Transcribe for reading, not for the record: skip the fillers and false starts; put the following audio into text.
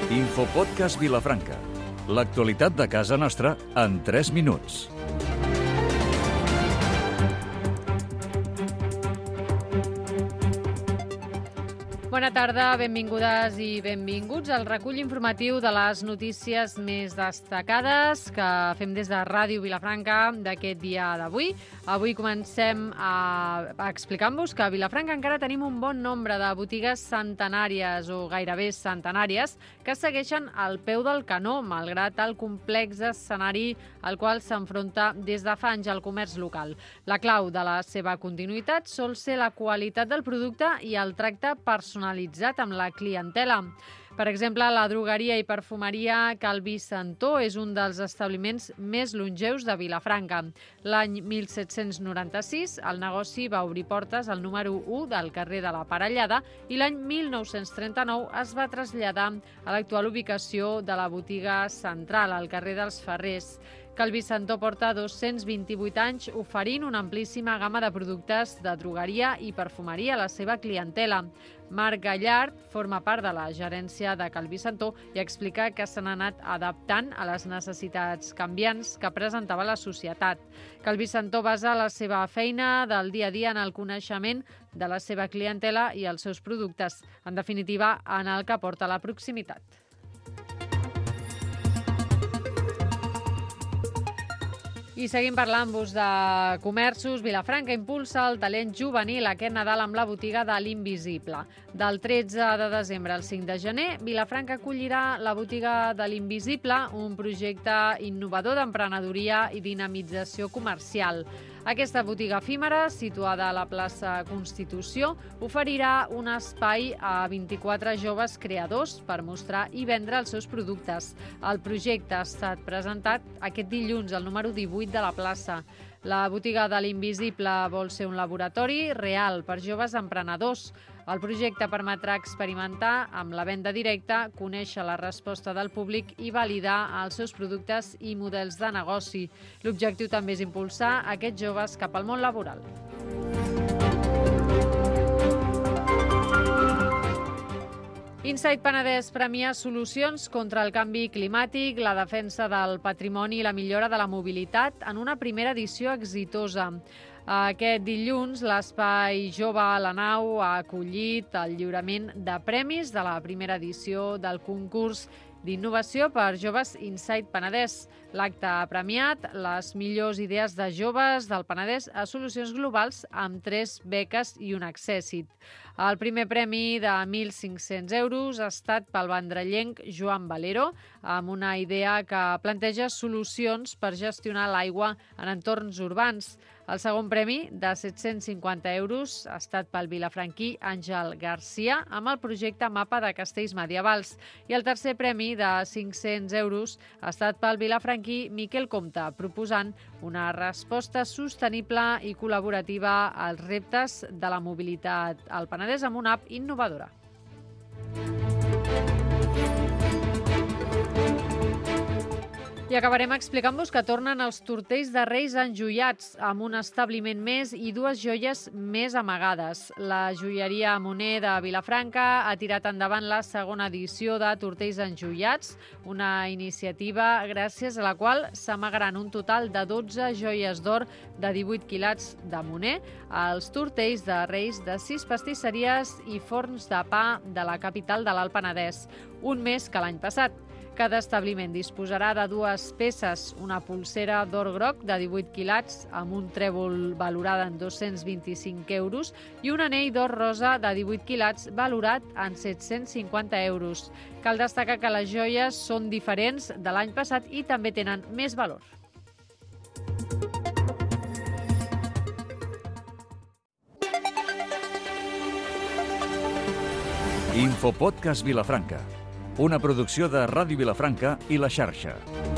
Infopodcast Vilafranca. L'actualitat de casa nostra en 3 minuts. Bona tarda, benvingudes i benvinguts al recull informatiu de les notícies més destacades que fem des de Ràdio Vilafranca d'aquest dia d'avui. Avui comencem explicant-vos que a Vilafranca encara tenim un bon nombre de botigues centenàries o gairebé centenàries que segueixen al peu del canó, malgrat el complex escenari al qual s'enfronta des de fa anys el comerç local. La clau de la seva continuïtat sol ser la qualitat del producte i el tracte personalitzat amb la clientela. Per exemple, la drogueria i perfumeria Calví Santó és un dels establiments més longeus de Vilafranca. L'any 1796, el negoci va obrir portes al número 1 del carrer de la Parellada i l'any 1939 es va traslladar a l'actual ubicació de la botiga central, al carrer dels Ferrers. Calví Santó porta 228 anys oferint una amplíssima gamma de productes de drogueria i perfumeria a la seva clientela. Marc Gallard forma part de la gerència de Calví Santó i explica que s'han anat adaptant a les necessitats canviants que presentava la societat. Calví Santó basa la seva feina del dia a dia en el coneixement de la seva clientela i els seus productes, en definitiva, en el que porta la proximitat. I seguim parlant-vos de comerços. Vilafranca impulsa el talent juvenil aquest Nadal amb la botiga de l'Invisible. Del 13 de desembre al 5 de gener, Vilafranca acollirà la botiga de l'Invisible, un projecte innovador d'emprenedoria i dinamització comercial. Aquesta botiga efímera, situada a la plaça Constitució, oferirà un espai a 24 joves creadors per mostrar i vendre els seus productes. El projecte ha estat presentat aquest dilluns al número 18 de la plaça. La botiga de l'Invisible vol ser un laboratori real per joves emprenedors. El projecte permetrà experimentar amb la venda directa, conèixer la resposta del públic i validar els seus productes i models de negoci. L'objectiu també és impulsar aquests joves cap al món laboral. Insight Penedès premia solucions contra el canvi climàtic, la defensa del patrimoni i la millora de la mobilitat en una primera edició exitosa. Aquest dilluns, l'Espai Jove a la Nau ha acollit el lliurament de premis de la primera edició del concurs d'innovació per joves Insight Penedès. L'acte ha premiat les millors idees de joves del Penedès a solucions globals amb 3 beques i un accèssit. El primer premi de 1.500 euros ha estat pel vendrellenc Joan Valero, amb una idea que planteja solucions per gestionar l'aigua en entorns urbans. El segon premi, de 750 euros, ha estat pel vilafranquí Àngel Garcia amb el projecte Mapa de Castells Medievals. I el tercer premi, de 500 euros, ha estat pel vilafranquí Miquel Comte, proposant una resposta sostenible i col·laborativa als reptes de la mobilitat al Penedès amb una app innovadora. I acabarem explicant-vos que tornen els tortells de Reis enjoiats amb un establiment més i 2 joies més amagades. La joieria Moner de Vilafranca ha tirat endavant la segona edició de Tortells enjoiats, una iniciativa gràcies a la qual s'amagaran un total de 12 joies d'or de 18 quilats de Moner als tortells de Reis de 6 pastisseries i forns de pa de la capital de l'Alt Penedès, un més que l'any passat. Cada establiment disposarà de 2 peces, una pulsera d'or groc de 18 quilats amb un trèvol valorada en 225 euros i un anell d'or rosa de 18 quilats valorat en 750 euros. Cal destacar que les joies són diferents de l'any passat i també tenen més valor. Infopodcast Vilafranca. Una producció de Ràdio Vilafranca i La Xarxa.